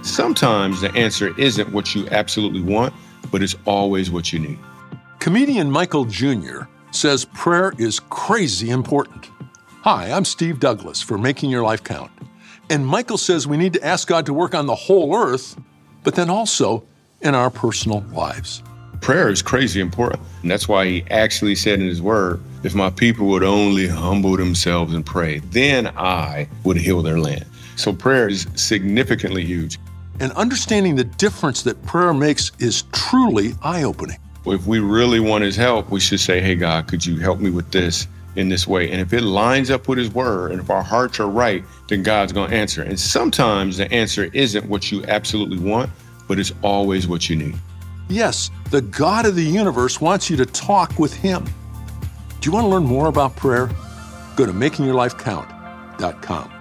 Sometimes the answer isn't what you absolutely want, but it's always what you need. Comedian Michael Jr. says prayer is crazy important. Hi, I'm Steve Douglas for Making Your Life Count. And Michael says we need to ask God to work on the whole earth, but then also in our personal lives. Prayer is crazy important. And that's why he actually said in his word, if my people would only humble themselves and pray, then I would heal their land. So prayer is significantly huge. And understanding the difference that prayer makes is truly eye-opening. If we really want his help, we should say, hey, God, could you help me with this in this way? And if it lines up with his word, and if our hearts are right, then God's going to answer. And sometimes the answer isn't what you absolutely want, but it's always what you need. Yes, the God of the universe wants you to talk with him. Do you want to learn more about prayer? Go to makingyourlifecount.com.